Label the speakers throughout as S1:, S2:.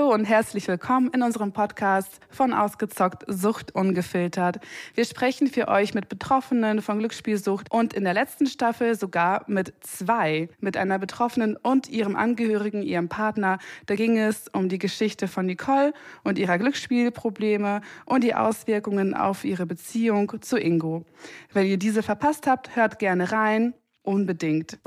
S1: Hallo und herzlich willkommen in unserem Podcast von Ausgezockt, Sucht ungefiltert. Wir sprechen für euch mit Betroffenen von Glücksspielsucht und in der letzten Staffel sogar mit einer Betroffenen und ihrem Angehörigen, ihrem Partner. Da ging es um die Geschichte von Nicole und ihrer Glücksspielprobleme und die Auswirkungen auf ihre Beziehung zu Ingo. Wenn ihr diese verpasst habt, hört gerne rein. Unbedingt.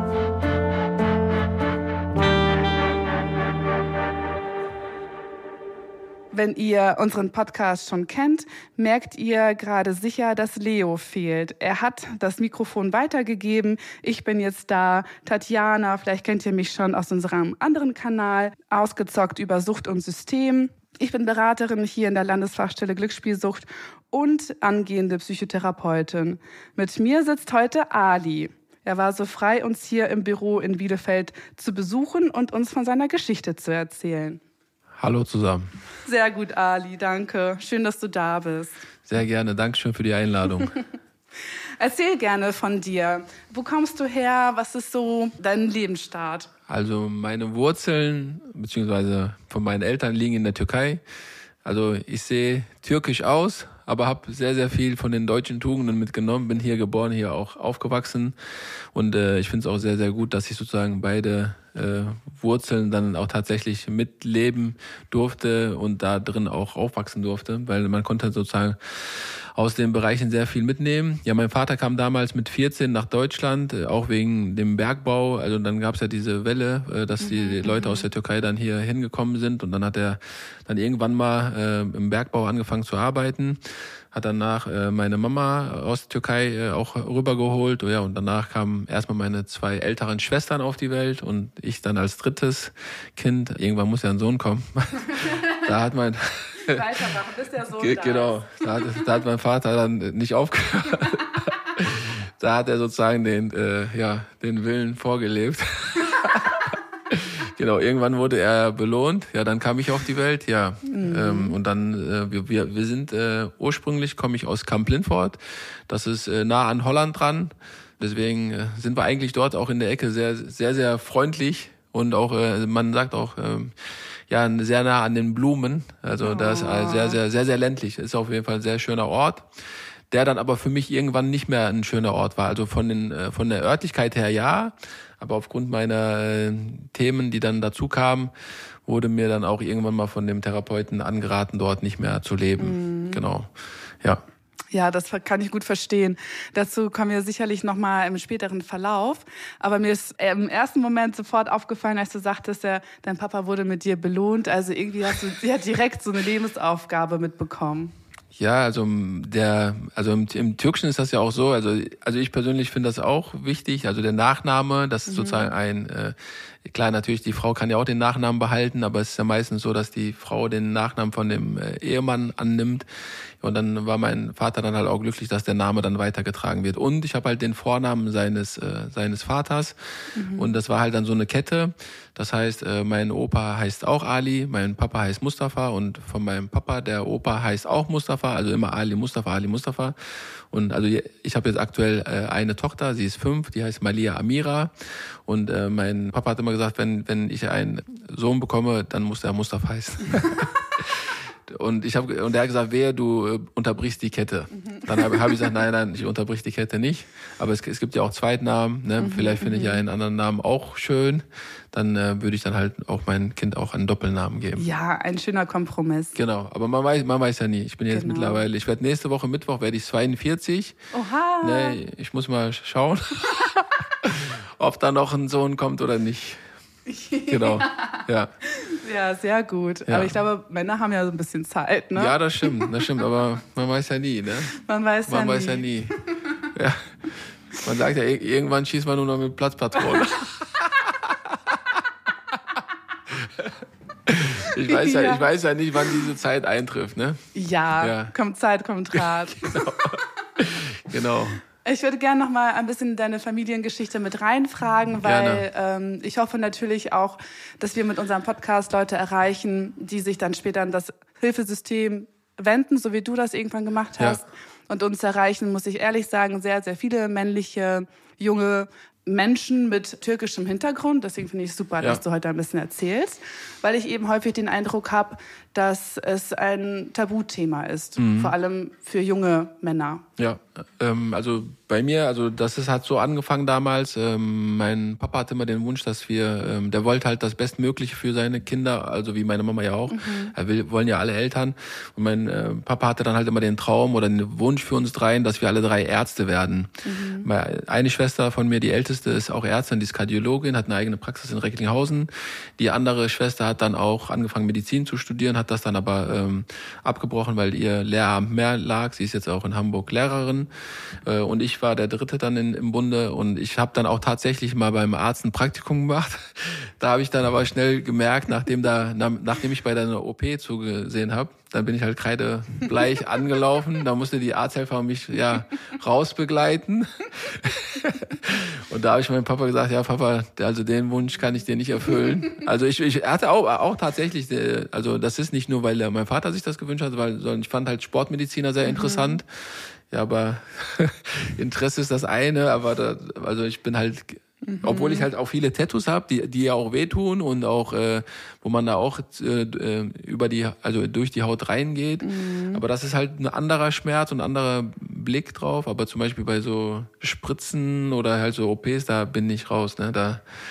S1: Wenn ihr unseren Podcast schon kennt, merkt ihr gerade sicher, dass Leo fehlt. Er hat das Mikrofon weitergegeben. Ich bin jetzt da. Tatjana, vielleicht kennt ihr mich schon aus unserem anderen Kanal, Ausgezockt über Sucht und System. Ich bin Beraterin hier in der Landesfachstelle Glücksspielsucht und angehende Psychotherapeutin. Mit mir sitzt heute Ali. Er war so frei, uns hier im Büro in Bielefeld zu besuchen und uns von seiner Geschichte zu erzählen.
S2: Hallo zusammen.
S1: Sehr gut, Ali, danke. Schön, dass du da bist.
S2: Sehr gerne, Dankeschön für die Einladung.
S1: Erzähl gerne von dir. Wo kommst du her? Was ist so dein Lebensstart?
S2: Also meine Wurzeln bzw. von meinen Eltern liegen in der Türkei. Also ich sehe türkisch aus, aber habe sehr, sehr viel von den deutschen Tugenden mitgenommen. Bin hier geboren, hier auch aufgewachsen. Und ich finde es auch sehr, sehr gut, dass ich sozusagen beide Wurzeln dann auch tatsächlich mitleben durfte und da drin auch aufwachsen durfte, weil man konnte sozusagen aus den Bereichen sehr viel mitnehmen. Ja, mein Vater kam damals mit 14 nach Deutschland, auch wegen dem Bergbau. Also dann gab es ja diese Welle, dass die Leute aus der Türkei dann hier hingekommen sind und dann hat er dann irgendwann mal im Bergbau angefangen zu arbeiten. Hat danach meine Mama aus der Türkei auch rübergeholt. Ja, und danach kamen erstmal meine 2 älteren Schwestern auf die Welt und ich dann als drittes Kind. Irgendwann muss ja ein Sohn kommen. Da hat mein
S1: Weitermachen, bis der Sohn da
S2: genau, da hat mein Vater dann nicht aufgehört. Da hat er sozusagen den Willen vorgelebt. Genau, irgendwann wurde er belohnt. Ja, dann kam ich auf die Welt. Ja, und dann wir sind ursprünglich komme ich aus Kamp-Lintfort. Das ist nah an Holland dran. Deswegen sind wir eigentlich dort auch in der Ecke sehr, sehr, sehr freundlich und auch man sagt auch sehr nah an den Blumen. Also das ist sehr, sehr, sehr, sehr ländlich. Ist auf jeden Fall ein sehr schöner Ort, der dann aber für mich irgendwann nicht mehr ein schöner Ort war. Also von der Örtlichkeit her ja, aber aufgrund meiner Themen, die dann dazu kamen, wurde mir dann auch irgendwann mal von dem Therapeuten angeraten, dort nicht mehr zu leben. Genau, ja.
S1: Ja, das kann ich gut verstehen. Dazu kommen wir sicherlich nochmal im späteren Verlauf. Aber mir ist im ersten Moment sofort aufgefallen, als du sagtest, dein Papa wurde mit dir belohnt. Also irgendwie hast du direkt so eine Lebensaufgabe mitbekommen.
S2: Ja, also im Türkischen ist das ja auch so, also ich persönlich finde das auch wichtig, also der Nachname, das ist sozusagen klar, natürlich, die Frau kann ja auch den Nachnamen behalten, aber es ist ja meistens so, dass die Frau den Nachnamen von dem Ehemann annimmt. Und dann war mein Vater dann halt auch glücklich, dass der Name dann weitergetragen wird. Und ich habe halt den Vornamen seines Vaters. Und das war halt dann so eine Kette. Das heißt, mein Opa heißt auch Ali, mein Papa heißt Mustafa und von meinem Papa, der Opa heißt auch Mustafa, also immer Ali Mustafa, Ali Mustafa. Und also ich habe jetzt aktuell eine Tochter, sie ist 5, die heißt Malia Amira. Und mein Papa hat immer gesagt, wenn ich einen Sohn bekomme, dann muss der Mustafa heißen. Und er hat gesagt, wehe, du unterbrichst die Kette. Dann habe ich gesagt, nein, ich unterbrich die Kette nicht. Aber es gibt ja auch Zweitnamen, ne? Vielleicht finde ich ja einen anderen Namen auch schön. Dann würde ich dann halt auch mein Kind auch einen Doppelnamen geben.
S1: Ja, ein schöner Kompromiss.
S2: Genau, aber man weiß ja nie. Ich bin jetzt mittlerweile, ich werde nächste Woche Mittwoch, werde ich 42.
S1: Oha.
S2: Ne, ich muss mal schauen, ob da noch ein Sohn kommt oder nicht. Genau, ja.
S1: Ja, sehr gut.
S2: Ja.
S1: Aber ich glaube, Männer haben ja so ein bisschen Zeit, ne?
S2: Ja, das stimmt, aber man weiß ja nie, ne?
S1: Man weiß ja nie.
S2: Ja. Man sagt ja, irgendwann schießt man nur noch mit Platzpatronen. Ich weiß ja nicht, wann diese Zeit eintrifft, ne?
S1: Ja. Kommt Zeit, kommt Rat.
S2: Genau.
S1: Ich würde gerne noch mal ein bisschen deine Familiengeschichte mit reinfragen, weil ich hoffe natürlich auch, dass wir mit unserem Podcast Leute erreichen, die sich dann später an das Hilfesystem wenden, so wie du das irgendwann gemacht hast. Ja. Und uns erreichen, muss ich ehrlich sagen, sehr, sehr viele männliche, junge Menschen mit türkischem Hintergrund. Deswegen finde ich es super, dass du heute ein bisschen erzählst, weil ich eben häufig den Eindruck habe, dass es ein Tabuthema ist, vor allem für junge Männer.
S2: Ja, also bei mir, also hat so angefangen damals. Mein Papa hatte immer den Wunsch, dass der wollte halt das Bestmögliche für seine Kinder, also wie meine Mama ja auch. Wollen ja alle Eltern. Und mein Papa hatte dann halt immer den Traum oder den Wunsch für uns dreien, dass wir alle 3 Ärzte werden. Eine Schwester von mir, die älteste, ist auch Ärztin, die ist Kardiologin, hat eine eigene Praxis in Recklinghausen. Die andere Schwester hat dann auch angefangen, Medizin zu studieren, hat das dann aber abgebrochen, weil ihr Lehramt mehr lag. Sie ist jetzt auch in Hamburg Lehrerin. Und ich war der Dritte dann im Bunde. Und ich habe dann auch tatsächlich mal beim Arzt ein Praktikum gemacht. Da habe ich dann aber schnell gemerkt, nachdem ich bei der OP zugesehen habe, dann bin ich halt kreidebleich angelaufen. Da musste die Arzthelfer mich rausbegleiten. Und da habe ich meinem Papa gesagt, ja Papa, also den Wunsch kann ich dir nicht erfüllen. Also ich hatte auch tatsächlich, also das ist nicht nur, weil mein Vater sich das gewünscht hat, sondern ich fand halt Sportmediziner sehr interessant. Ja, aber Interesse ist das eine, aber also ich bin halt, obwohl ich halt auch viele Tattoos habe, die ja auch wehtun und auch, wo man da auch durch die Haut reingeht. Aber das ist halt ein anderer Schmerz und ein anderer Blick drauf. Aber zum Beispiel bei so Spritzen oder halt so OPs, da bin ich raus, ne,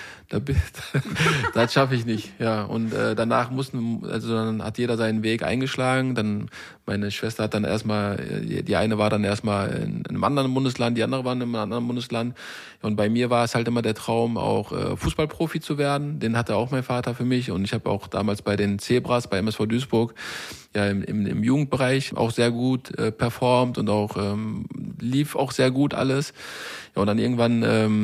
S2: das schaffe ich nicht, ja. Und danach dann hat jeder seinen Weg eingeschlagen. Dann meine Schwester hat dann die eine war dann erstmal in einem anderen Bundesland, die andere war in einem anderen Bundesland. Und bei mir war es halt immer der Traum, auch Fußballprofi zu werden. Den hatte auch mein Vater für mich. Und ich habe auch damals bei den Zebras, bei MSV Duisburg, ja im Jugendbereich auch sehr gut performt und auch lief auch sehr gut alles. Ja, und dann irgendwann,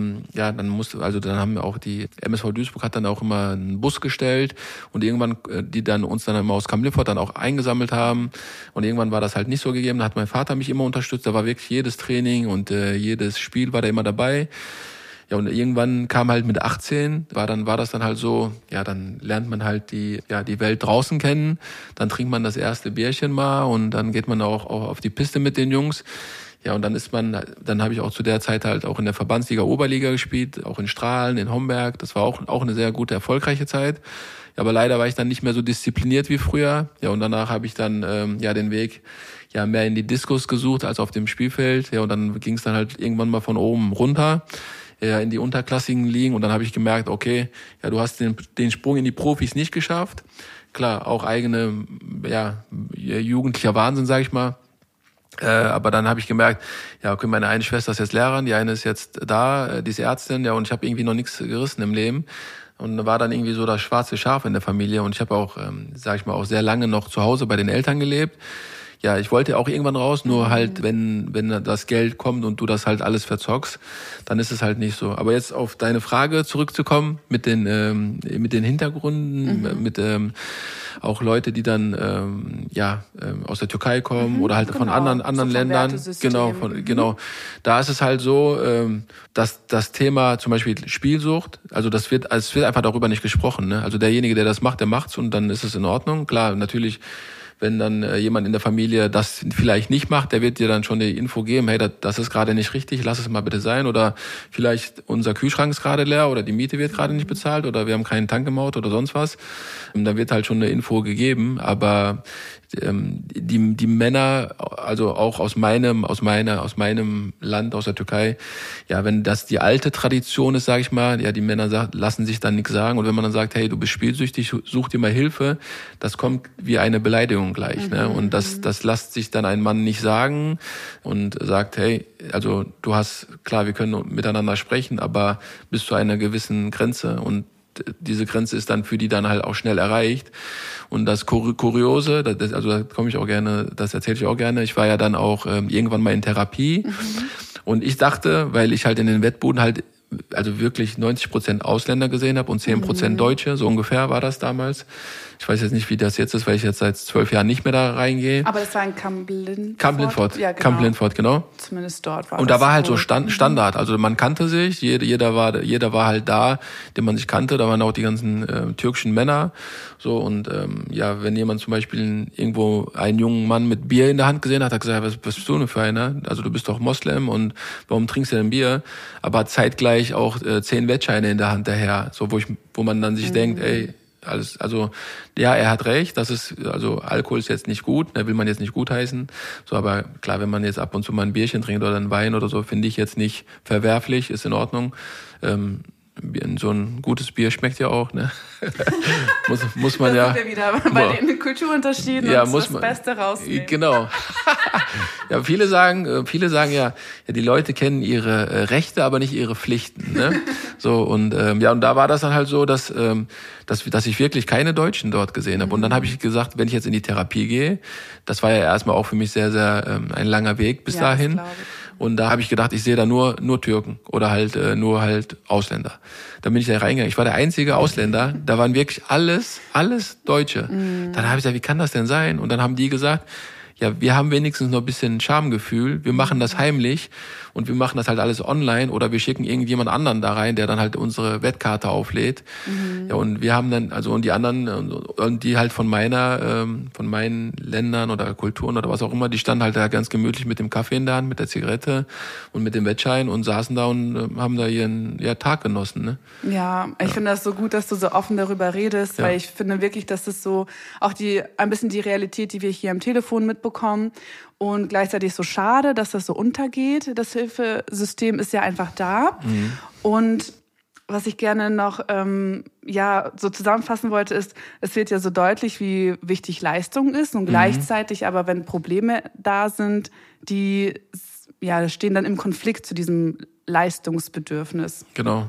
S2: dann haben auch die MSV Duisburg hat dann auch immer einen Bus gestellt und irgendwann, die dann uns dann immer aus Kamp-Lüttich dann auch eingesammelt haben. Und irgendwann war das halt nicht so gegeben. Da hat mein Vater mich immer unterstützt. Da war wirklich jedes Training und jedes Spiel war da immer dabei. Ja, und irgendwann kam halt mit 18, war das dann halt so, ja, dann lernt man halt die Welt draußen kennen. Dann trinkt man das erste Bierchen mal und dann geht man auch auf die Piste mit den Jungs. Ja, und dann habe ich auch zu der Zeit halt auch in der Verbandsliga Oberliga gespielt, auch in Strahlen, in Homberg. Das war auch eine sehr gute, erfolgreiche Zeit. Ja, aber leider war ich dann nicht mehr so diszipliniert wie früher. Ja, und danach habe ich dann den Weg mehr in die Diskos gesucht als auf dem Spielfeld. Ja, und dann ging es dann halt irgendwann mal von oben runter in die unterklassigen Ligen. Und dann habe ich gemerkt, okay, ja, du hast den Sprung in die Profis nicht geschafft. Klar, auch eigene, jugendlicher Wahnsinn, sag ich mal. Aber dann habe ich gemerkt, ja, okay, meine eine Schwester ist jetzt Lehrerin, die eine ist jetzt da, die ist Ärztin, ja, und ich habe irgendwie noch nichts gerissen im Leben. Und war dann irgendwie so das schwarze Schaf in der Familie. Und ich habe auch, auch sehr lange noch zu Hause bei den Eltern gelebt. Ja, ich wollte auch irgendwann raus, nur halt, wenn das Geld kommt und du das halt alles verzockst, dann ist es halt nicht so. Aber jetzt auf deine Frage zurückzukommen, mit den Hintergründen, mit auch Leute, die dann aus der Türkei kommen oder halt von anderen Ländern. Genau. Da ist es halt so, dass das Thema zum Beispiel Spielsucht, also es wird einfach darüber nicht gesprochen, ne? Also derjenige, der das macht, der macht's und dann ist es in Ordnung. Klar, natürlich, wenn dann jemand in der Familie das vielleicht nicht macht, der wird dir dann schon die Info geben, hey, das ist gerade nicht richtig, lass es mal bitte sein. Oder vielleicht unser Kühlschrank ist gerade leer oder die Miete wird gerade nicht bezahlt oder wir haben keinen Tank im Auto oder sonst was. Da wird halt schon eine Info gegeben. Aber die Männer, also auch aus meinem Land, aus der Türkei, ja, wenn das die alte Tradition ist, sage ich mal, ja, die Männer lassen sich dann nichts sagen. Und wenn man dann sagt, hey, du bist spielsüchtig, such dir mal Hilfe, das kommt wie eine Beleidigung gleich, ne? Und das lässt sich dann ein Mann nicht sagen und sagt, hey, also klar, wir können miteinander sprechen, aber bis zu einer gewissen Grenze und diese Grenze ist dann für die dann halt auch schnell erreicht. Und das Kuriose, da komme ich auch gerne, das erzähle ich auch gerne. Ich war ja dann auch irgendwann mal in Therapie und ich dachte, weil ich halt in den Wettbuden halt also wirklich 90% Ausländer gesehen habe und 10% Deutsche, so ungefähr war das damals. Ich weiß jetzt nicht, wie das jetzt ist, weil ich jetzt seit 12 Jahren nicht mehr da reingehe.
S1: Aber das war in Camp-Lintford?
S2: Camp-Lintford, ja, genau. Camp-Lintford, genau.
S1: Zumindest dort war
S2: und
S1: das.
S2: Und da war halt so Standard. Also man kannte sich, jeder war halt da, den man sich kannte. Da waren auch die ganzen türkischen Männer. So und wenn jemand zum Beispiel irgendwo einen jungen Mann mit Bier in der Hand gesehen hat, hat gesagt, was bist du denn für einer? Also du bist doch Moslem und warum trinkst du denn Bier? Aber zeitgleich auch 10 Wettscheine in der Hand daher, so wo man dann sich denkt, ey, alles, also ja, er hat recht, also Alkohol ist jetzt nicht gut, will man jetzt nicht gutheißen, so, aber klar, wenn man jetzt ab und zu mal ein Bierchen trinkt oder einen Wein oder so, finde ich jetzt nicht verwerflich, ist in Ordnung. So ein gutes Bier schmeckt ja auch, ne? muss man ja.
S1: Da sind wir wieder bei den Kulturunterschieden
S2: ja,
S1: und
S2: muss
S1: das Beste rausnehmen.
S2: Genau. Ja, viele sagen ja, die Leute kennen ihre Rechte, aber nicht ihre Pflichten, ne? So und und da war das dann halt so, dass ich wirklich keine Deutschen dort gesehen habe. Und dann habe ich gesagt, wenn ich jetzt in die Therapie gehe, das war ja erstmal auch für mich sehr, sehr ein langer Weg bis dahin. Und da habe ich gedacht, ich sehe da nur Türken oder halt nur Ausländer. Dann bin ich da reingegangen. Ich war der einzige Ausländer. Da waren wirklich alles Deutsche. Dann habe ich gesagt, wie kann das denn sein? Und dann haben die gesagt, ja, wir haben wenigstens noch ein bisschen Schamgefühl. Wir machen das heimlich und wir machen das halt alles online oder wir schicken irgendjemand anderen da rein, der dann halt unsere Wettkarte auflädt. Ja, und wir haben dann, also und die anderen, und die halt von meinen Ländern oder Kulturen oder was auch immer, die standen halt da ganz gemütlich mit dem Kaffee in der Hand, mit der Zigarette und mit dem Wettschein und saßen da und haben da ihren Tag genossen, ne?
S1: Ja, ich finde das so gut, dass du so offen darüber redest, weil ich finde wirklich, dass es so auch ein bisschen die Realität, die wir hier am Telefon mitbekommen und gleichzeitig so schade, dass das so untergeht. Das Hilfesystem ist ja einfach da. Und was ich gerne noch so zusammenfassen wollte, ist, es wird ja so deutlich, wie wichtig Leistung ist und gleichzeitig aber, wenn Probleme da sind, die stehen dann im Konflikt zu diesem Leistungsbedürfnis.
S2: Genau.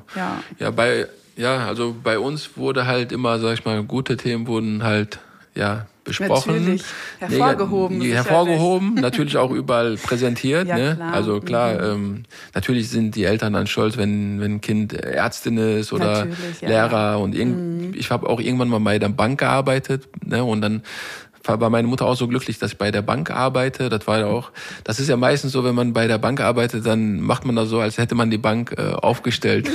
S2: Also bei uns wurde halt immer, sag ich mal, gute Themen wurden halt besprochen.
S1: Natürlich.
S2: Hervorgehoben, natürlich auch überall präsentiert.
S1: Ja,
S2: ne?
S1: Klar.
S2: Also klar, natürlich sind die Eltern dann stolz, wenn ein Kind Ärztin ist oder Lehrer. Und ich habe auch irgendwann mal bei der Bank gearbeitet, ne? Und dann war meine Mutter auch so glücklich, dass ich bei der Bank arbeite. Das ist ja meistens so, wenn man bei der Bank arbeitet, dann macht man das so, als hätte man die Bank aufgestellt.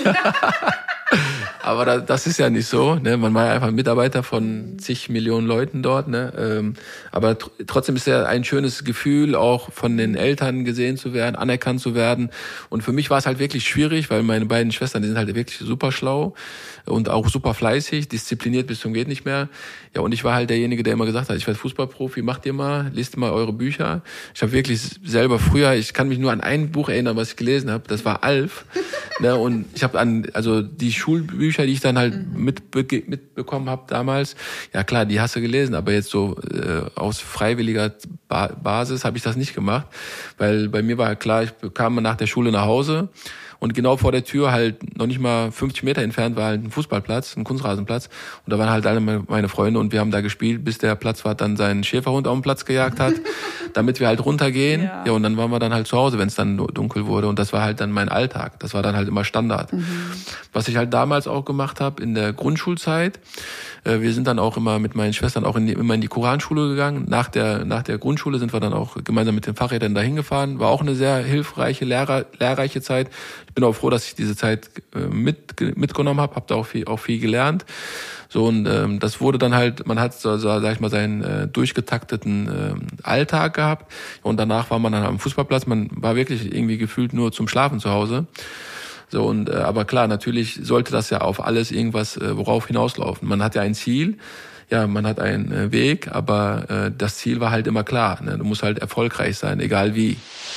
S2: Aber das ist ja nicht so, ne? Man war ja einfach ein Mitarbeiter von zig Millionen Leuten dort, ne? Aber trotzdem ist ja ein schönes Gefühl, auch von den Eltern gesehen zu werden, anerkannt zu werden. Und für mich war es halt wirklich schwierig, weil meine beiden Schwestern, die sind halt wirklich super schlau und auch super fleißig, diszipliniert bis zum geht nicht mehr. Ja, und ich war halt derjenige, der immer gesagt hat, ich werde Fußballprofi, macht ihr mal, lest mal eure Bücher. Ich habe wirklich selber früher, ich kann mich nur an ein Buch erinnern, was ich gelesen habe, das war Alf. Ne, und ich habe die Schulbücher, die ich dann halt mitbekommen habe damals, ja klar, die hast du gelesen, aber jetzt so aus freiwilliger Basis habe ich das nicht gemacht, weil bei mir war klar, ich kam nach der Schule nach Hause und genau vor der Tür halt noch nicht mal 50 Meter entfernt war halt ein Fußballplatz, ein Kunstrasenplatz und da waren halt alle meine Freunde und wir haben da gespielt, bis der Platzwart dann seinen Schäferhund auf den Platz gejagt hat, damit wir halt runtergehen. Ja, und dann waren wir dann halt zu Hause, wenn es dann dunkel wurde und das war halt dann mein Alltag. Das war dann halt immer Standard. Was ich halt damals auch gemacht habe in der Grundschulzeit, wir sind dann auch immer mit meinen Schwestern auch immer in die Koranschule gegangen. Nach der Grundschule sind wir dann auch gemeinsam mit den Fahrrädern dahin gefahren. War auch eine sehr hilfreiche, lehrreiche Zeit. Ich bin auch froh, dass ich diese Zeit mitgenommen habe. Habe da auch viel gelernt. So und das wurde dann halt, man hat sag ich mal seinen durchgetakteten Alltag gehabt und danach war man dann am Fußballplatz. Man war wirklich irgendwie gefühlt nur zum Schlafen zu Hause. So und aber klar, natürlich sollte das ja auf alles irgendwas worauf hinauslaufen. Man hat ja ein Ziel, ja, man hat einen Weg, aber das Ziel war halt immer klar. Ne? Du musst halt erfolgreich sein, egal wie.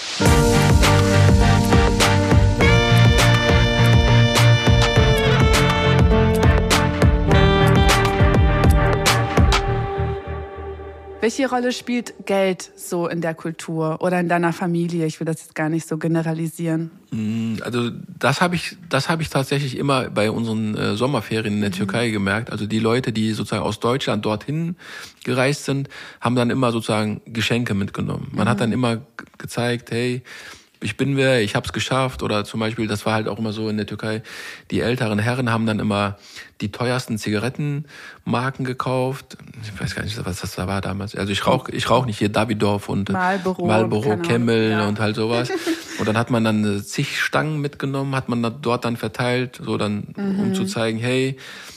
S1: Welche Rolle spielt Geld so in der Kultur oder in deiner Familie? Ich will das jetzt gar nicht so generalisieren.
S2: Also das habe ich tatsächlich immer bei unseren Sommerferien in der Türkei gemerkt. Also die Leute, die sozusagen aus Deutschland dorthin gereist sind, haben dann immer sozusagen Geschenke mitgenommen. Man hat dann immer gezeigt, hey, ich bin wer, ich hab's geschafft. Oder zum Beispiel, das war halt auch immer so in der Türkei, die älteren Herren haben dann immer die teuersten Zigarettenmarken gekauft. Ich weiß gar nicht, was das da war damals. Also ich rauch nicht hier Davidoff und Marlboro, Camel und halt sowas. Und dann hat man dann zig Stangen mitgenommen, hat man dort dann verteilt, so dann, um zu zeigen, hey,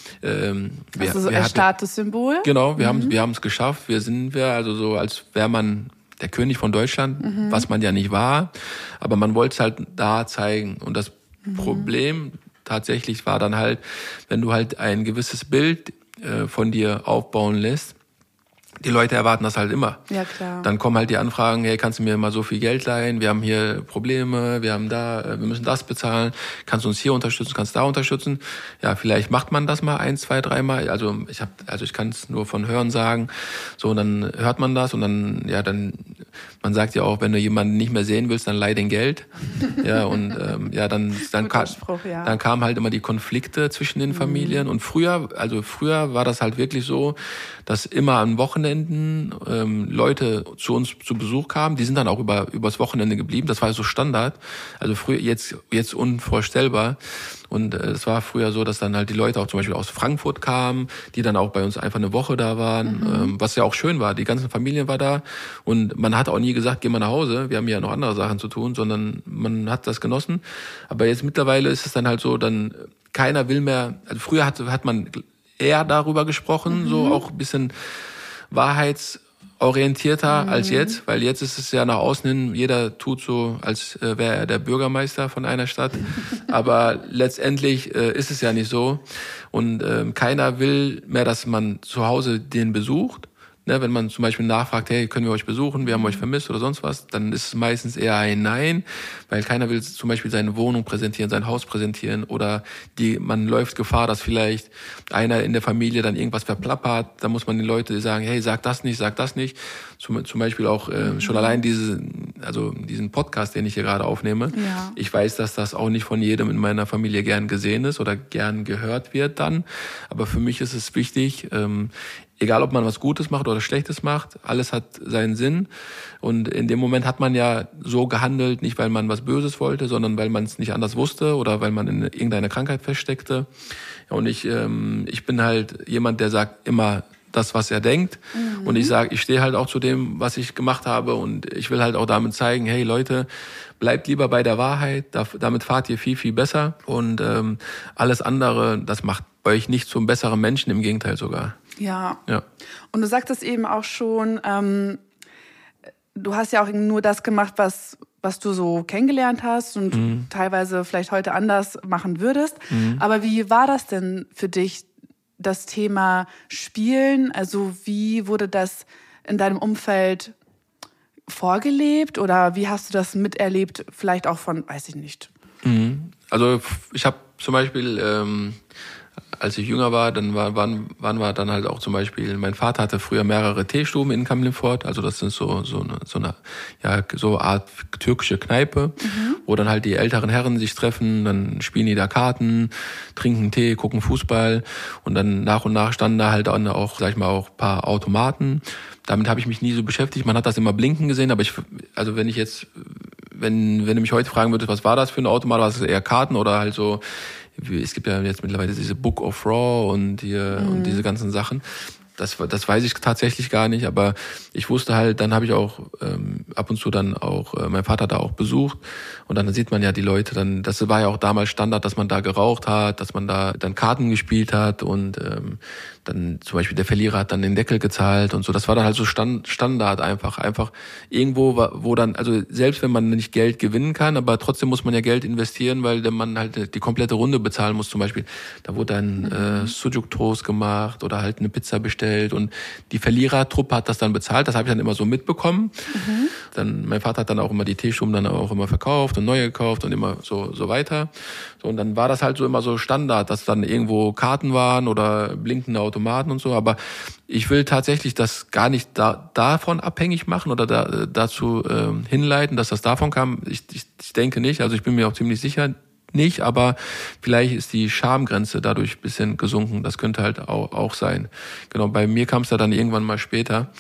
S1: also ein Statussymbol?
S2: Genau, wir haben es geschafft. Also so, als wäre man der König von Deutschland, was man ja nicht war. Aber man wollte es halt da zeigen. Und das Problem tatsächlich war dann halt, wenn du halt ein gewisses Bild von dir aufbauen lässt, die Leute erwarten das halt immer.
S1: Ja, klar.
S2: Dann kommen halt die Anfragen, hey, kannst du mir mal so viel Geld leihen? Wir haben hier Probleme, wir müssen das bezahlen. Kannst du uns hier unterstützen, kannst du da unterstützen? Ja, vielleicht macht man das mal 1, 2, 3 Mal. Also ich kann es nur von Hören sagen. So, und dann hört man das und dann, man sagt ja auch, wenn du jemanden nicht mehr sehen willst, dann leih den Geld. Ja, und dann kamen halt immer die Konflikte zwischen den Familien. Und früher war das halt wirklich so, dass immer an Wochenenden Leute zu uns zu Besuch kamen. Die sind dann auch übers Wochenende geblieben. Das war so Standard. Also früher, jetzt unvorstellbar. Und es war früher so, dass dann halt die Leute auch zum Beispiel aus Frankfurt kamen, die dann auch bei uns einfach eine Woche da waren, was ja auch schön war. Die ganze Familie war da und man hat auch nie gesagt, geh mal nach Hause, wir haben ja noch andere Sachen zu tun, sondern man hat das genossen. Aber jetzt mittlerweile ist es dann halt so, dann keiner will mehr, also früher hat man eher darüber gesprochen, so auch ein bisschen wahrheitsorientierter als jetzt, weil jetzt ist es ja nach außen hin, jeder tut so, als wäre er der Bürgermeister von einer Stadt, aber letztendlich ist es ja nicht so und keiner will mehr, dass man zu Hause den besucht. Ne, wenn man zum Beispiel nachfragt, hey, können wir euch besuchen, wir haben euch vermisst oder sonst was, dann ist es meistens eher ein Nein, weil keiner will zum Beispiel seine Wohnung präsentieren, sein Haus präsentieren oder man läuft Gefahr, dass vielleicht einer in der Familie dann irgendwas verplappert, da muss man den Leuten sagen, hey, sag das nicht. Zum Beispiel auch schon allein diesen Podcast, den ich hier gerade aufnehme. Ja. Ich weiß, dass das auch nicht von jedem in meiner Familie gern gesehen ist oder gern gehört wird dann, aber für mich ist es wichtig, egal, ob man was Gutes macht oder Schlechtes macht, alles hat seinen Sinn. Und in dem Moment hat man ja so gehandelt, nicht weil man was Böses wollte, sondern weil man es nicht anders wusste oder weil man in irgendeiner Krankheit feststeckte. Und ich bin halt jemand, der sagt immer das, was er denkt. Und ich stehe halt auch zu dem, was ich gemacht habe. Und ich will halt auch damit zeigen, hey Leute, bleibt lieber bei der Wahrheit. Damit fahrt ihr viel, viel besser. Und alles andere, das macht euch nicht zum besseren Menschen, im Gegenteil sogar.
S1: Ja. Und du sagtest eben auch schon, du hast ja auch nur das gemacht, was du so kennengelernt hast und teilweise vielleicht heute anders machen würdest. Aber wie war das denn für dich, das Thema Spielen? Also wie wurde das in deinem Umfeld vorgelebt oder wie hast du das miterlebt? Vielleicht auch von, weiß ich nicht.
S2: Also ich habe zum Beispiel als ich jünger war, dann waren wir dann halt auch zum Beispiel, mein Vater hatte früher mehrere Teestuben in Kamlinfort, also das sind so eine Art türkische Kneipe, wo dann halt die älteren Herren sich treffen, dann spielen die da Karten, trinken Tee, gucken Fußball und dann nach und nach standen da halt auch, sag ich mal, auch ein paar Automaten. Damit habe ich mich nie so beschäftigt, man hat das immer blinken gesehen, aber wenn du mich heute fragen würdest, was war das für ein Automat, war das eher Karten oder halt so, es gibt ja jetzt mittlerweile diese Book of Raw und diese ganzen Sachen. Das weiß ich tatsächlich gar nicht, aber ich wusste halt, dann habe ich auch ab und zu dann auch mein Vater da auch besucht und dann sieht man ja die Leute dann, das war ja auch damals Standard, dass man da geraucht hat, dass man da dann Karten gespielt hat und dann zum Beispiel der Verlierer hat dann den Deckel gezahlt und so. Das war dann halt so Standard einfach irgendwo, wo dann, also selbst wenn man nicht Geld gewinnen kann, aber trotzdem muss man ja Geld investieren, weil man halt die komplette Runde bezahlen muss zum Beispiel. Da wurde dann Sucuk-Toast gemacht oder halt eine Pizza bestellt und die Verlierertruppe hat das dann bezahlt. Das habe ich dann immer so mitbekommen. Dann mein Vater hat dann auch immer die Teestuben dann auch immer verkauft und neue gekauft und immer so weiter. So, und dann war das halt so immer so Standard, dass dann irgendwo Karten waren oder blinkende Automaten und so. Aber ich will tatsächlich das gar nicht davon abhängig machen oder dazu hinleiten, dass das davon kam. Ich denke nicht. Also ich bin mir auch ziemlich sicher nicht, aber vielleicht ist die Schamgrenze dadurch ein bisschen gesunken. Das könnte halt auch sein. Genau, bei mir kam es da dann irgendwann mal später.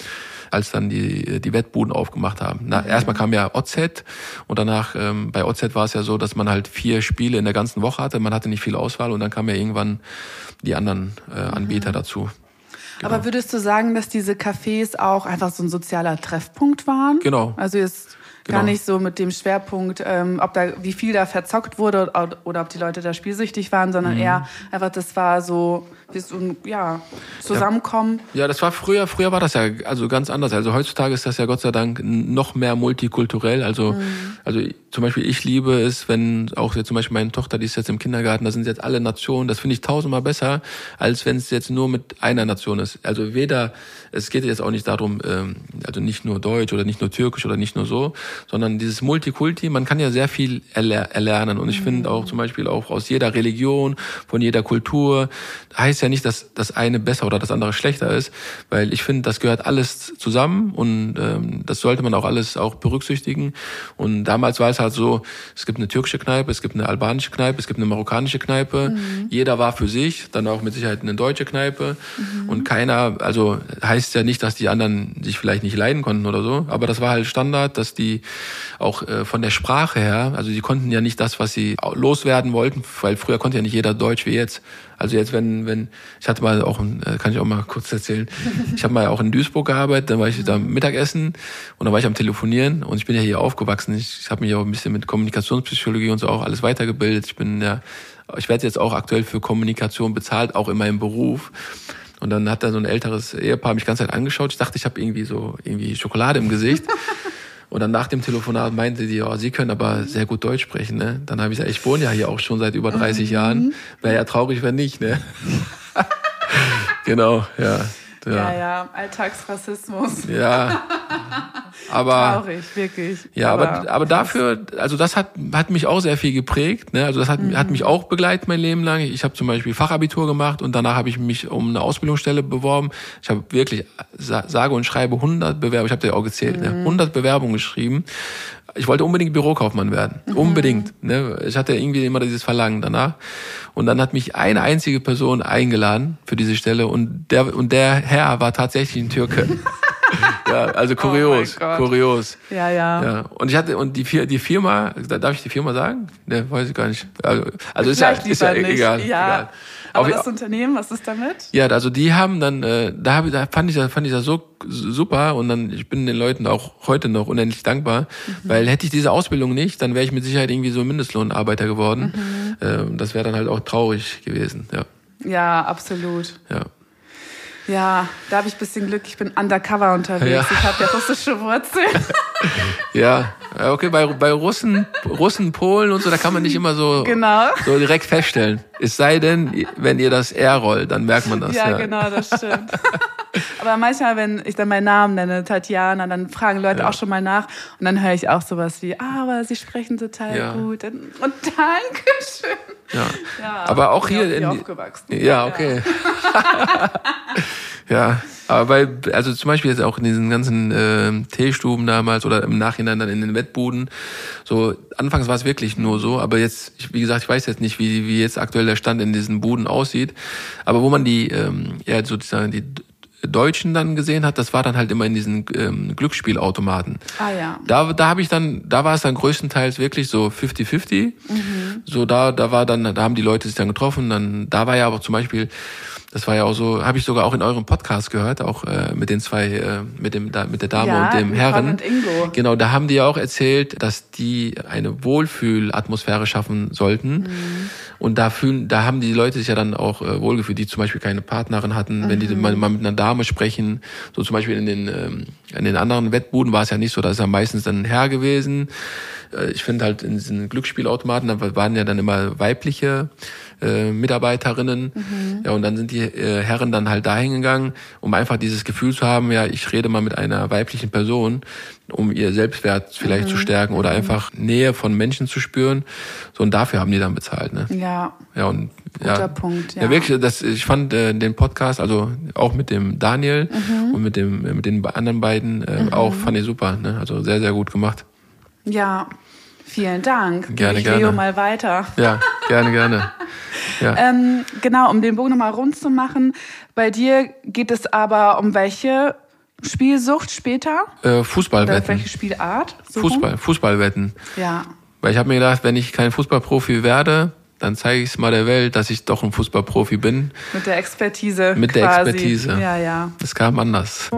S2: als dann die Wettbuden aufgemacht haben. Erstmal kam ja OZ und danach, bei OZ war es ja so, dass man halt 4 Spiele in der ganzen Woche hatte. Man hatte nicht viel Auswahl und dann kamen ja irgendwann die anderen Anbieter dazu. Genau.
S1: Aber würdest du sagen, dass diese Cafés auch einfach so ein sozialer Treffpunkt waren?
S2: Genau.
S1: Also jetzt gar nicht so mit dem Schwerpunkt, wie viel da verzockt wurde oder ob die Leute da spielsüchtig waren, sondern eher einfach, das war so, wie so ein, Zusammenkommen.
S2: Ja, das war früher war das ja also ganz anders. Also heutzutage ist das ja Gott sei Dank noch mehr multikulturell. Also zum Beispiel ich liebe es, wenn auch jetzt zum Beispiel meine Tochter, die ist jetzt im Kindergarten, da sind jetzt alle Nationen, das finde ich 1000-mal besser, als wenn es jetzt nur mit einer Nation ist. Also es geht jetzt auch nicht darum, also nicht nur Deutsch oder nicht nur Türkisch oder nicht nur so, sondern dieses Multikulti, man kann ja sehr viel erlernen. Und ich finde auch zum Beispiel auch aus jeder Religion, von jeder Kultur, heißt ja nicht, dass das eine besser oder das andere schlechter ist, weil ich finde, das gehört alles zusammen und das sollte man auch alles auch berücksichtigen. Und damals war es halt so, es gibt eine türkische Kneipe, es gibt eine albanische Kneipe, es gibt eine marokkanische Kneipe. Jeder war für sich, dann auch mit Sicherheit eine deutsche Kneipe. Und keiner, also heißt ja nicht, dass die anderen sich vielleicht nicht leiden konnten oder so, aber das war halt Standard, dass die auch von der Sprache her, also die konnten ja nicht das, was sie loswerden wollten, weil früher konnte ja nicht jeder Deutsch wie jetzt. Also jetzt, wenn ich hatte mal auch, kann ich auch mal kurz erzählen, ich habe mal auch in Duisburg gearbeitet, dann war ich da Mittagessen und dann war ich am Telefonieren und ich bin ja hier aufgewachsen. Ich habe mich auch ein bisschen mit Kommunikationspsychologie und so auch alles weitergebildet. Ich werde jetzt auch aktuell für Kommunikation bezahlt, auch in meinem Beruf. Und dann hat da so ein älteres Ehepaar mich die ganze Zeit angeschaut. Ich dachte, ich habe irgendwie Schokolade im Gesicht. Und dann nach dem Telefonat meinte die, Sie können aber sehr gut Deutsch sprechen, ne? Dann habe ich gesagt, ich wohne ja hier auch schon seit über 30 Jahren. Wäre ja traurig, wenn nicht, ne? Genau, ja.
S1: Ja, Alltagsrassismus.
S2: Ja. Aber
S1: traurig, wirklich.
S2: Ja, aber dafür, also das hat mich auch sehr viel geprägt, ne? Also das hat mich auch begleitet mein Leben lang. Ich habe zum Beispiel Fachabitur gemacht und danach habe ich mich um eine Ausbildungsstelle beworben. Ich habe wirklich sage und schreibe 100 Bewerbungen, ich habe dir auch gezählt, ne? 100 Bewerbungen geschrieben. Ich wollte unbedingt Bürokaufmann werden. Unbedingt. Ne? Ich hatte irgendwie immer dieses Verlangen danach. Und dann hat mich eine einzige Person eingeladen für diese Stelle und der Herr war tatsächlich ein Türke. Ja, also kurios, kurios.
S1: Ja.
S2: Und die Firma, darf ich die Firma sagen? Ne, weiß ich gar nicht. Also ist ja egal.
S1: Ja. Aber das Unternehmen, was ist damit?
S2: Ja, also die haben dann, da fand ich das so super und dann, ich bin den Leuten auch heute noch unendlich dankbar, weil hätte ich diese Ausbildung nicht, dann wäre ich mit Sicherheit irgendwie so Mindestlohnarbeiter geworden. Das wäre dann halt auch traurig gewesen, ja.
S1: Ja, absolut.
S2: Ja.
S1: Ja, da habe ich ein bisschen Glück, ich bin undercover unterwegs, ja. Ich habe ja russische Wurzeln.
S2: Ja, okay, bei Russen, Polen und so, da kann man nicht immer so direkt feststellen. Es sei denn, wenn ihr das R rollt, dann merkt man das.
S1: Ja, genau, das stimmt. Aber manchmal, wenn ich dann meinen Namen nenne, Tatjana, dann fragen Leute auch schon mal nach und dann höre ich auch sowas wie, aber Sie sprechen total gut und Dankeschön.
S2: Ja, aber auch hier
S1: aufgewachsen.
S2: Ja, okay. Ja, aber also zum Beispiel jetzt auch in diesen ganzen Teestuben damals oder im Nachhinein dann in den Wettbuden, so anfangs war es wirklich nur so, aber jetzt, wie gesagt, ich weiß jetzt nicht, wie jetzt aktuell der Stand in diesen Buden aussieht, aber wo man die sozusagen die Deutschen dann gesehen hat, das war dann halt immer in diesen Glücksspielautomaten.
S1: Ah ja.
S2: Da war es dann größtenteils wirklich so 50-50. So da haben die Leute sich dann getroffen, da war ja aber zum Beispiel, das war ja auch so, habe ich sogar auch in eurem Podcast gehört, auch mit den zwei, mit der Dame und dem Herren.
S1: Und Ingo.
S2: Genau, da haben die ja auch erzählt, dass die eine Wohlfühlatmosphäre schaffen sollten. Und da haben die Leute sich ja dann auch wohlgefühlt, die zum Beispiel keine Partnerin hatten, wenn die mal mit einer Dame sprechen. So zum Beispiel in den anderen Wettbuden war es ja nicht so, da ist ja meistens dann ein Herr gewesen. Ich finde halt in diesen Glücksspielautomaten, da waren ja dann immer weibliche Mitarbeiterinnen. Ja, und dann sind die Herren dann halt dahin gegangen, um einfach dieses Gefühl zu haben, ja, ich rede mal mit einer weiblichen Person, um ihr Selbstwert vielleicht zu stärken oder einfach Nähe von Menschen zu spüren. So, und dafür haben die dann bezahlt, ne?
S1: Ja.
S2: Ja, und
S1: guter Punkt, ja.
S2: Ja, wirklich, ich fand den Podcast, also auch mit dem Daniel und mit den anderen beiden auch, fand ich super, ne? Also sehr, sehr gut gemacht.
S1: Ja, vielen Dank.
S2: Gerne.
S1: Leo mal weiter.
S2: Ja, gerne. Ja.
S1: Genau, um den Bogen nochmal rund zu machen. Bei dir geht es aber um welche Spielsucht später?
S2: Fußballwetten.
S1: Oder welche Spielart? So
S2: Fußballwetten.
S1: Ja.
S2: Weil ich habe mir gedacht, wenn ich kein Fußballprofi werde, dann zeige ich es mal der Welt, dass ich doch ein Fußballprofi bin.
S1: Mit der Expertise.
S2: Mit
S1: quasi.
S2: der Expertise.
S1: Ja, ja.
S2: Das kam anders.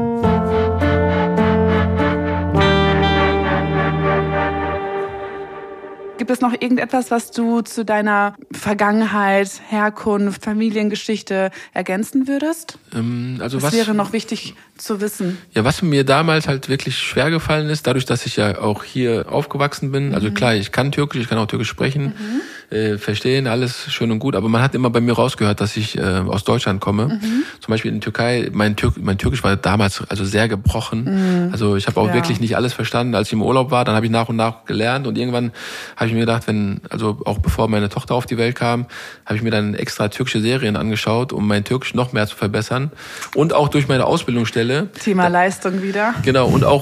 S1: Gibt es noch irgendetwas, was du zu deiner Vergangenheit, Herkunft, Familiengeschichte ergänzen würdest? Was wäre noch wichtig zu wissen?
S2: Ja, was mir damals halt wirklich schwer gefallen ist, dadurch, dass ich ja auch hier aufgewachsen bin. Also klar, ich kann Türkisch, ich kann auch Türkisch sprechen, verstehen, alles schön und gut. Aber man hat immer bei mir rausgehört, dass ich aus Deutschland komme. Zum Beispiel in der Türkei, mein Türkisch war damals also sehr gebrochen. Also ich habe auch wirklich nicht alles verstanden. Als ich im Urlaub war, dann habe ich nach und nach gelernt und irgendwann habe ich mir gedacht, also auch bevor meine Tochter auf die Welt kam, habe ich mir dann extra türkische Serien angeschaut, um mein Türkisch noch mehr zu verbessern. Und auch durch meine Ausbildungsstelle.
S1: Thema Leistung wieder.
S2: Genau, und auch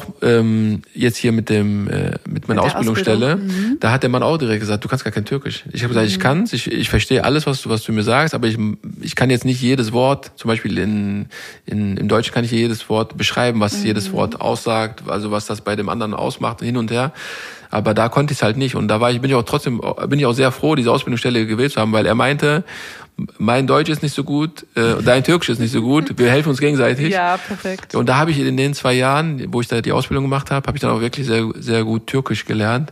S2: jetzt hier mit meiner Ausbildungsstelle, da hat der Mann auch direkt gesagt, du kannst gar kein Türkisch. Ich habe gesagt, ich kann's, ich verstehe alles, was du mir sagst, aber ich kann jetzt nicht jedes Wort, zum Beispiel im Deutschen kann ich jedes Wort beschreiben, was jedes Wort aussagt, also was das bei dem anderen ausmacht, hin und her. Aber da konnte ich es halt nicht. Und da bin ich auch sehr froh, diese Ausbildungsstelle gewählt zu haben, weil er meinte, mein Deutsch ist nicht so gut, dein Türkisch ist nicht so gut, wir helfen uns gegenseitig.
S1: Ja, perfekt.
S2: Und da habe ich in den 2 Jahren, wo ich da die Ausbildung gemacht habe, habe ich dann auch wirklich sehr, sehr gut Türkisch gelernt.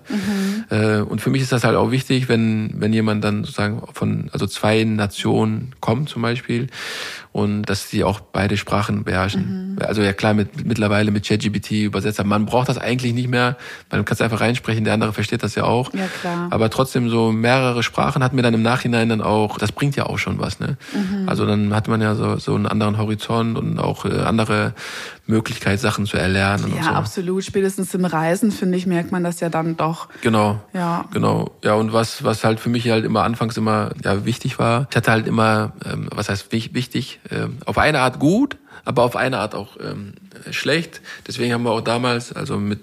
S2: Und für mich ist das halt auch wichtig, wenn jemand dann sozusagen von 2 Nationen kommt zum Beispiel und dass die auch beide Sprachen beherrschen. Also ja klar, mittlerweile mit ChatGPT übersetzt, aber man braucht das eigentlich nicht mehr, weil du kannst einfach reinsprechen, der andere versteht das ja auch.
S1: Ja, klar.
S2: Aber trotzdem so mehrere Sprachen hat mir dann im Nachhinein dann auch, das bringt ja auch schon was, ne? Also dann hat man ja so einen anderen Horizont und auch andere Möglichkeit, Sachen zu erlernen.
S1: Ja,
S2: und so.
S1: absolut. Spätestens im Reisen, finde ich, merkt man das ja dann doch.
S2: Genau.
S1: Ja.
S2: Genau. Ja, und was halt für mich halt immer anfangs immer wichtig war, ich hatte halt immer, was heißt wichtig, auf eine Art gut, aber auf eine Art auch schlecht. Deswegen haben wir auch damals, also mit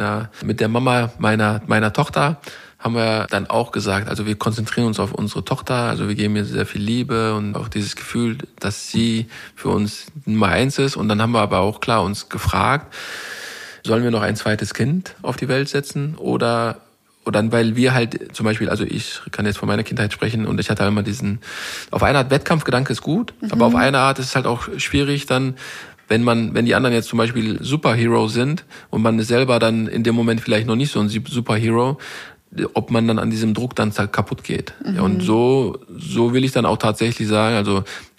S2: der Mama meiner Tochter, haben wir dann auch gesagt, also wir konzentrieren uns auf unsere Tochter, also wir geben ihr sehr viel Liebe und auch dieses Gefühl, dass sie für uns Nummer 1 ist. Und dann haben wir aber auch klar uns gefragt, sollen wir noch ein zweites Kind auf die Welt setzen oder dann, weil wir halt zum Beispiel, also ich kann jetzt von meiner Kindheit sprechen und ich hatte halt immer auf eine Art Wettkampfgedanke ist gut, aber auf eine Art ist es halt auch schwierig dann, wenn die anderen jetzt zum Beispiel Superhero sind und man ist selber dann in dem Moment vielleicht noch nicht so ein Superhero, ob man dann an diesem Druck dann kaputt geht. Ja, und so will ich dann auch tatsächlich sagen,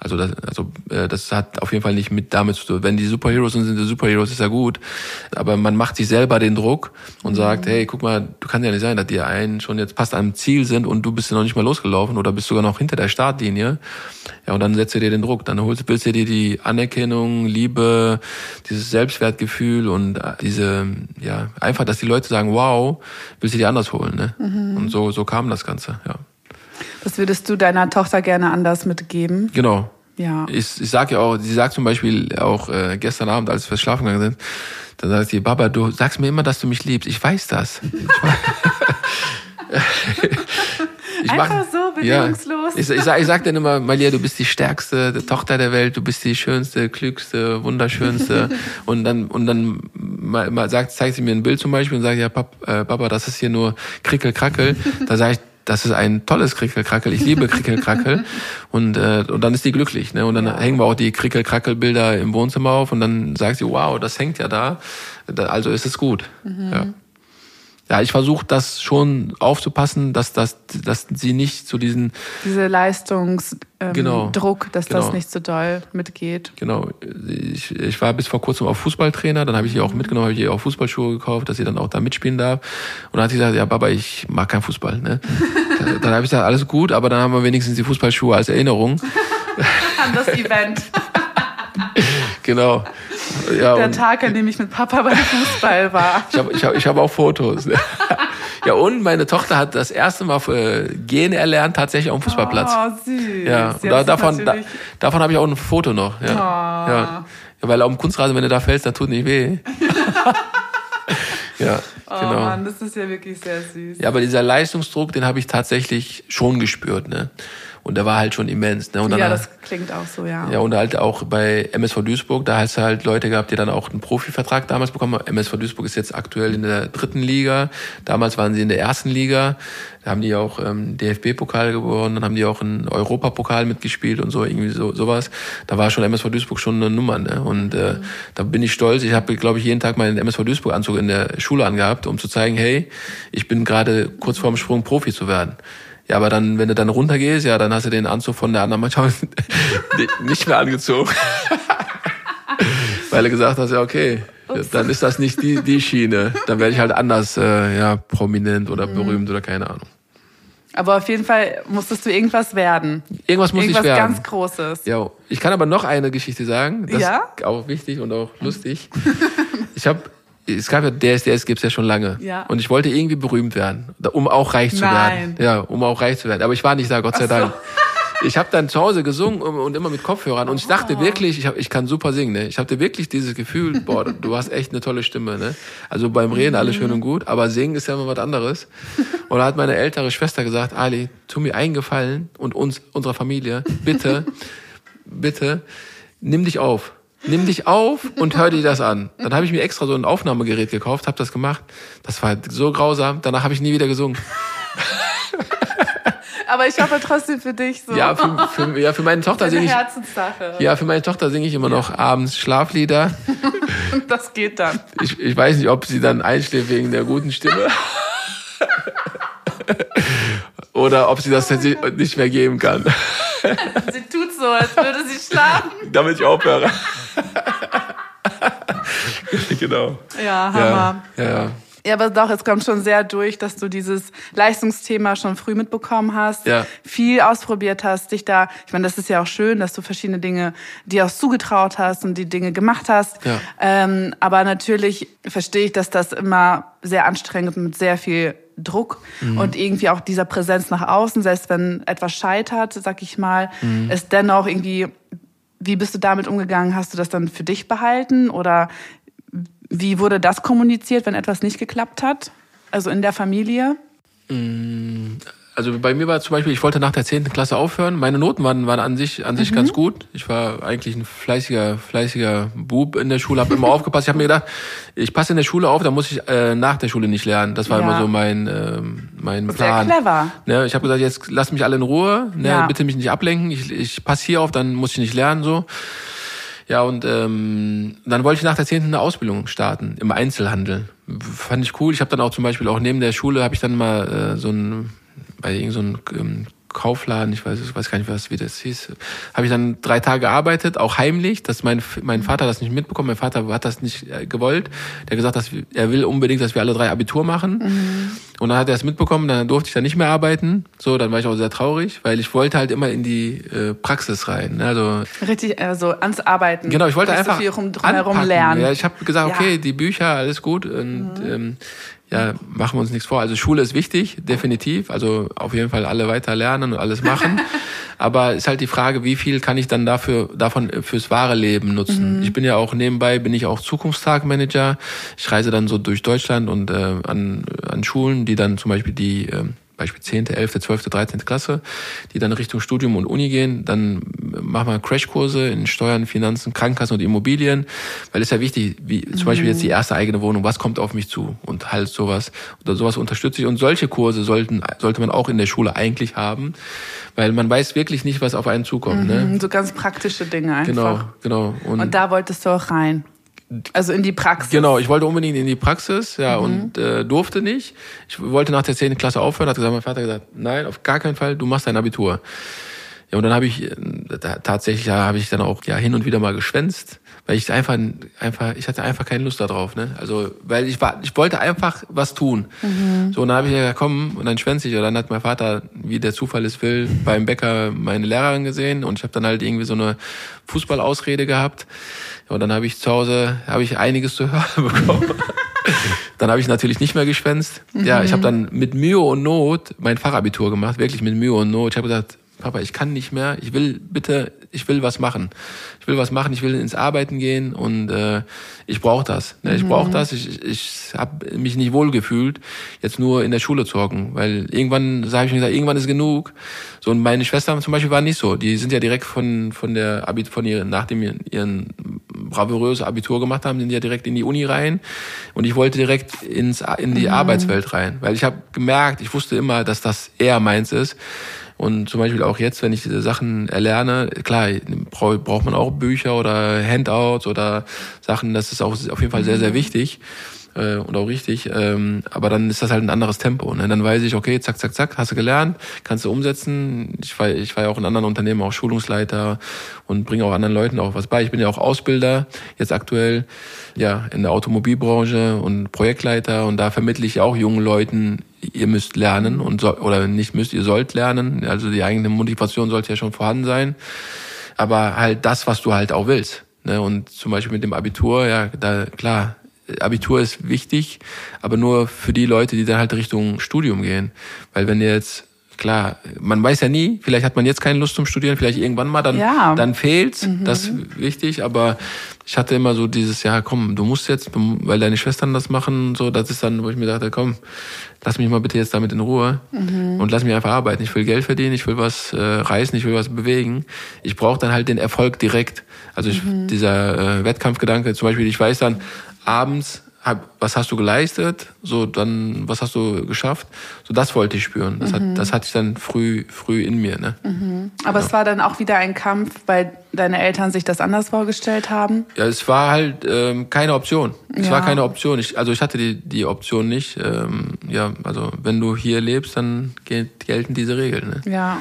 S2: das hat auf jeden Fall nicht mit damit zu tun. Wenn die Superheroes sind die Superheroes, ist ja gut. Aber man macht sich selber den Druck und sagt, hey, guck mal, du kannst ja nicht sein, dass die einen schon jetzt fast am Ziel sind und du bist ja noch nicht mal losgelaufen oder bist sogar noch hinter der Startlinie. Ja, und dann setzt du dir den Druck. Dann willst du dir die Anerkennung, Liebe, dieses Selbstwertgefühl und einfach, dass die Leute sagen, wow, willst du dir anders holen, ne? Und so kam das Ganze, ja.
S1: Was würdest du deiner Tochter gerne anders mitgeben?
S2: Genau.
S1: Ja.
S2: Ich sag ja auch, sie sagt zum Beispiel auch gestern Abend, als wir schlafen gegangen sind, dann sagt sie, Baba, du sagst mir immer, dass du mich liebst. Ich weiß das.
S1: Einfach so, bedingungslos.
S2: Ja. Ich sag dann immer, Malia, du bist die stärkste Tochter der Welt, du bist die schönste, klügste, wunderschönste. und dann zeigt sie mir ein Bild zum Beispiel und sagt, ja, Papa, das ist hier nur Krickel-Krackel. Da sage ich, das ist ein tolles Krickel-Krackel. Ich liebe Krickel-Krackel. Und dann ist die glücklich, ne? Und dann hängen wir auch die Krickel-Krackel-Bilder im Wohnzimmer auf und dann sagt sie, wow, das hängt ja da. Also ist es gut. Ja. Ja, ich versuche das schon aufzupassen, dass sie nicht zu
S1: diese Leistungsdruck, dass das nicht so doll mitgeht.
S2: Genau. Ich war bis vor kurzem auch Fußballtrainer, dann habe ich ihr auch mitgenommen, habe ich ihr auch Fußballschuhe gekauft, dass sie dann auch da mitspielen darf. Und dann hat sie gesagt, ja Baba, ich mag keinen Fußball. Ne? Dann habe ich gesagt, alles gut, aber dann haben wir wenigstens die Fußballschuhe als Erinnerung.
S1: An das Event.
S2: Genau. Ja,
S1: der Tag, an dem ich mit Papa beim Fußball war.
S2: Ich hab auch Fotos. Ja, und meine Tochter hat das erste Mal gehen erlernt, tatsächlich auf dem Fußballplatz.
S1: Oh, süß.
S2: Ja, und davon habe ich auch ein Foto noch. Ja.
S1: Oh.
S2: Ja, weil auf dem Kunstrasen, wenn du da fällst, dann tut nicht weh. Ja, genau.
S1: Oh Mann, das ist ja wirklich sehr süß.
S2: Ja, aber dieser Leistungsdruck, den habe ich tatsächlich schon gespürt, ne? Und der war halt schon immens. Ne? Und dann,
S1: ja, das klingt auch so, ja.
S2: Ja, und halt auch bei MSV Duisburg, da hast du halt Leute gehabt, die dann auch einen Profivertrag damals bekommen haben. MSV Duisburg ist jetzt aktuell in der 3. Liga. Damals waren sie in der 1. Liga. Da haben die auch DFB-Pokal gewonnen, dann haben die auch einen Europapokal mitgespielt und so, irgendwie sowas. Da war schon MSV Duisburg schon eine Nummer. Ne? Und da bin ich stolz. Ich habe, glaube ich, jeden Tag meinen MSV Duisburg-Anzug in der Schule angehabt, um zu zeigen, hey, ich bin gerade kurz vorm Sprung, Profi zu werden. Ja, aber dann, wenn du dann runtergehst, ja, dann hast du den Anzug von der anderen Mannschaft nicht mehr angezogen. Weil du gesagt hast, ja, okay, dann ist das nicht die Schiene. Dann werde ich halt anders, prominent oder berühmt oder keine Ahnung.
S1: Aber auf jeden Fall musstest du irgendwas werden.
S2: Irgendwas muss ich werden.
S1: Irgendwas ganz Großes.
S2: Ja, ich kann aber noch eine Geschichte sagen. Das ist auch wichtig und auch lustig. Es gab ja DSDS, gibt's ja schon lange. Ja. Und ich wollte irgendwie berühmt werden, um auch reich zu werden. Ja, um auch reich zu werden. Aber ich war nicht da, Gott sei Dank. Ich habe dann zu Hause gesungen und immer mit Kopfhörern. Und ich dachte wirklich, ich kann super singen. Ne? Ich hatte wirklich dieses Gefühl, boah, du hast echt eine tolle Stimme. Ne? Also beim Reden alles schön und gut, aber singen ist ja immer was anderes. Und da hat meine ältere Schwester gesagt, Ali, tu mir einen Gefallen und unserer Familie, bitte, nimm dich auf. Nimm dich auf und hör dir das an. Dann habe ich mir extra so ein Aufnahmegerät gekauft, habe das gemacht. Das war so grausam. Danach habe ich nie wieder gesungen.
S1: Aber ich hoffe trotzdem für dich so.
S2: Ja, für meine Tochter singe ich.
S1: Herzenssache.
S2: Ja, für meine Tochter singe ich immer noch abends Schlaflieder.
S1: Das geht dann.
S2: Ich weiß nicht, ob sie dann einschläft wegen der guten Stimme. Oder ob sie das nicht mehr geben kann.
S1: Sie tut so, als würde sie schlafen.
S2: Damit ich aufhöre. Genau.
S1: Ja, Hammer.
S2: Ja.
S1: Ja, aber doch, es kommt schon sehr durch, dass du dieses Leistungsthema schon früh mitbekommen hast, viel ausprobiert hast, ich meine, das ist ja auch schön, dass du verschiedene Dinge dir auch zugetraut hast und die Dinge gemacht hast. Ja. Aber natürlich verstehe ich, dass das immer sehr anstrengend mit sehr viel Druck und irgendwie auch dieser Präsenz nach außen, selbst wenn etwas scheitert, sag ich mal, ist dennoch irgendwie, wie bist du damit umgegangen? Hast du das dann für dich behalten oder wie wurde das kommuniziert, wenn etwas nicht geklappt hat? Also in der Familie?
S2: Also bei mir war zum Beispiel, ich wollte nach der 10. Klasse aufhören. Meine Noten waren an sich ganz gut. Ich war eigentlich ein fleißiger Bub in der Schule, habe immer aufgepasst. Ich habe mir gedacht, ich passe in der Schule auf, dann muss ich nach der Schule nicht lernen. Das war immer so mein Plan.
S1: Sehr clever.
S2: Ne, ich habe gesagt, jetzt lasst mich alle in Ruhe, ne, bitte mich nicht ablenken. Ich passe hier auf, dann muss ich nicht lernen so. Ja, und dann wollte ich nach der 10. eine Ausbildung starten im Einzelhandel. Fand ich cool. Ich habe dann auch zum Beispiel auch neben der Schule habe ich dann mal bei irgendeinem Kaufladen, ich weiß gar nicht, wie das hieß, habe ich dann 3 Tage gearbeitet, auch heimlich, dass mein Vater das nicht mitbekommen. Mein Vater hat das nicht gewollt. Der hat gesagt, er will unbedingt, dass wir alle 3 Abitur machen. Und dann hat er es mitbekommen, dann durfte ich dann nicht mehr arbeiten. So, dann war ich auch sehr traurig, weil ich wollte halt immer in die Praxis rein. Also
S1: richtig, also ans Arbeiten.
S2: Genau, ich wollte einfach
S1: so viel drumherum lernen.
S2: Ja, ich habe gesagt, okay, die Bücher, alles gut und machen wir uns nichts vor. Also Schule ist wichtig, definitiv. Also auf jeden Fall alle weiter lernen und alles machen. Aber ist halt die Frage, wie viel kann ich dann davon fürs wahre Leben nutzen? Ich bin ja auch nebenbei, Zukunftstagmanager. Ich reise dann so durch Deutschland und an Schulen, die dann zum Beispiel Beispiel 10., 11., 12., 13. Klasse, die dann Richtung Studium und Uni gehen. Dann machen wir Crashkurse in Steuern, Finanzen, Krankenkassen und Immobilien. Weil es ja wichtig, wie zum Beispiel jetzt die erste eigene Wohnung, was kommt auf mich zu? Und halt sowas. Oder sowas unterstütze ich. Und solche Kurse sollte man auch in der Schule eigentlich haben. Weil man weiß wirklich nicht, was auf einen zukommt. Ne?
S1: So ganz praktische Dinge einfach.
S2: Genau.
S1: Und da wolltest du auch rein. Also in die Praxis.
S2: Genau, ich wollte unbedingt in die Praxis, und durfte nicht. Ich wollte nach der 10. Klasse aufhören, hat mein Vater gesagt, nein, auf gar keinen Fall, du machst dein Abitur. Ja, und dann habe ich dann auch hin und wieder mal geschwänzt, weil ich hatte einfach keine Lust darauf, ne? Also, weil ich wollte einfach was tun. So, und dann habe ich gesagt, komm, und dann schwänze ich. Und dann hat mein Vater, wie der Zufall es will, beim Bäcker meine Lehrerin gesehen und ich habe dann halt irgendwie so eine Fußballausrede gehabt. Ja, und dann habe ich zu Hause einiges zu hören bekommen. Dann habe ich natürlich nicht mehr geschwänzt. Ja, ich habe dann mit Mühe und Not mein Fachabitur gemacht, wirklich mit Mühe und Not. Ich habe gesagt, Papa, ich kann nicht mehr, ich will was machen. Ich will ins Arbeiten gehen und ich brauche das. Ne? Ich brauche das. Ich habe mich nicht wohl gefühlt, jetzt nur in der Schule zu hocken, weil irgendwann habe ich mir gesagt, irgendwann ist genug. So, und meine Schwestern zum Beispiel waren nicht so. Die sind ja direkt nachdem ihren bravouröses Abitur gemacht haben, sind ja direkt in die Uni rein. Und ich wollte direkt in die Arbeitswelt rein, weil ich habe gemerkt, ich wusste immer, dass das eher meins ist. Und zum Beispiel auch jetzt, wenn ich diese Sachen erlerne, klar, braucht man auch Bücher oder Handouts oder Sachen, das ist auch auf jeden Fall sehr, sehr wichtig und auch richtig. Aber dann ist das halt ein anderes Tempo. Ne? Dann weiß ich, okay, zack, zack, zack, hast du gelernt, kannst du umsetzen. Ich war ja auch in anderen Unternehmen auch Schulungsleiter und bringe auch anderen Leuten auch was bei. Ich bin ja auch Ausbilder, jetzt aktuell ja in der Automobilbranche und Projektleiter, und da vermittle ich auch jungen Leuten, ihr müsst lernen ihr sollt lernen. Also die eigene Motivation sollte ja schon vorhanden sein. Aber halt das, was du halt auch willst. Ne? Und zum Beispiel mit dem Abitur, ja, da klar, Abitur ist wichtig, aber nur für die Leute, die dann halt Richtung Studium gehen. Weil wenn jetzt, klar, man weiß ja nie, vielleicht hat man jetzt keine Lust zum Studieren, vielleicht irgendwann mal, dann fehlt's, das ist wichtig, aber ich hatte immer so dieses, ja komm, du musst jetzt, weil deine Schwestern das machen, so, das ist dann, wo ich mir dachte, komm, lass mich mal bitte jetzt damit in Ruhe und lass mich einfach arbeiten. Ich will Geld verdienen, ich will was reißen, ich will was bewegen. Ich brauche dann halt den Erfolg direkt. Also dieser Wettkampfgedanke, zum Beispiel, ich weiß dann abends, was hast du geleistet, so dann, was hast du geschafft, so das wollte ich spüren. Das hatte ich dann früh in mir. Ne?
S1: Aber es war dann auch wieder ein Kampf, weil deine Eltern sich das anders vorgestellt haben?
S2: Ja, es war halt keine Option. Es war keine Option. Ich hatte die Option nicht. Also wenn du hier lebst, dann gelten diese Regeln. Ne?
S1: Ja.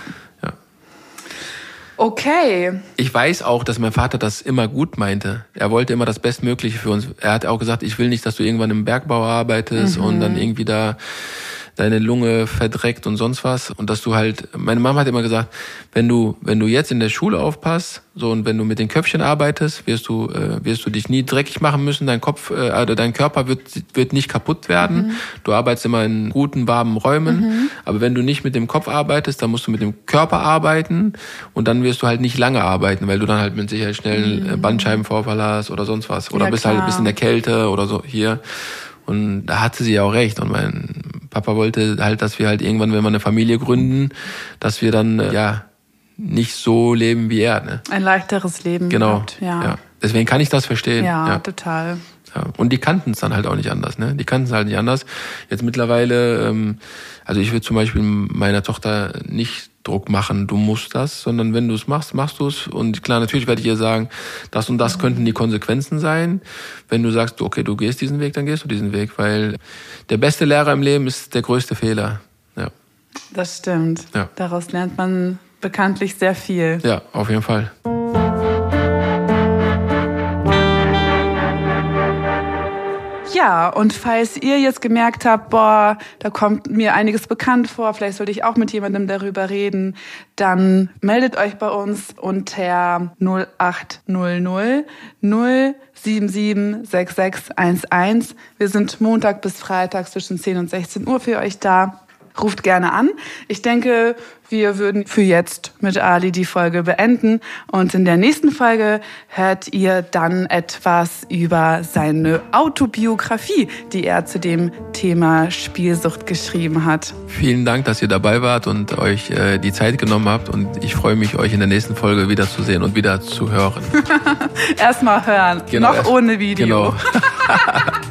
S1: Okay.
S2: Ich weiß auch, dass mein Vater das immer gut meinte. Er wollte immer das Bestmögliche für uns. Er hat auch gesagt, ich will nicht, dass du irgendwann im Bergbau arbeitest und dann irgendwie da deine Lunge verdreckt und sonst was. Und dass du halt, meine Mama hat immer gesagt, wenn du jetzt in der Schule aufpasst, so, und wenn du mit den Köpfchen arbeitest, wirst du dich nie dreckig machen müssen. Dein Körper wird nicht kaputt werden. Du arbeitest immer in guten, warmen Räumen. Aber wenn du nicht mit dem Kopf arbeitest, dann musst du mit dem Körper arbeiten. Und dann wirst du halt nicht lange arbeiten, weil du dann halt mit Sicherheit schnell einen Bandscheibenvorfall hast oder sonst was. Oder bist halt ein bisschen in der Kälte oder so hier. Und da hatte sie ja auch recht. Und mein Papa wollte halt, dass wir halt irgendwann, wenn wir eine Familie gründen, dass wir dann, nicht so leben wie er. Ne?
S1: Ein leichteres Leben.
S2: Genau.
S1: Gehabt, ja.
S2: Deswegen kann ich das verstehen.
S1: Ja, total.
S2: Ja. Und die kannten es dann halt auch nicht anders. Ne? Die kannten es halt nicht anders. Jetzt mittlerweile, also ich würde zum Beispiel meiner Tochter nicht Druck machen, du musst das, sondern wenn du es machst, machst du es. Und klar, natürlich werde ich ihr sagen, das und das könnten die Konsequenzen sein. Wenn du sagst, okay, du gehst diesen Weg, dann gehst du diesen Weg, weil der beste Lehrer im Leben ist der größte Fehler. Ja.
S1: Das stimmt.
S2: Ja.
S1: Daraus lernt man bekanntlich sehr viel.
S2: Ja, auf jeden Fall.
S1: Ja, und falls ihr jetzt gemerkt habt, da kommt mir einiges bekannt vor, vielleicht sollte ich auch mit jemandem darüber reden, dann meldet euch bei uns unter 0800 077 6611. Wir sind Montag bis Freitag zwischen 10 und 16 Uhr für euch da. Ruft gerne an. Ich denke, wir würden für jetzt mit Ali die Folge beenden. Und in der nächsten Folge hört ihr dann etwas über seine Autobiografie, die er zu dem Thema Spielsucht geschrieben hat.
S2: Vielen Dank, dass ihr dabei wart und euch die Zeit genommen habt. Und ich freue mich, euch in der nächsten Folge wiederzusehen und wieder zu hören.
S1: Erstmal hören, genau, noch ohne Video.
S2: Genau.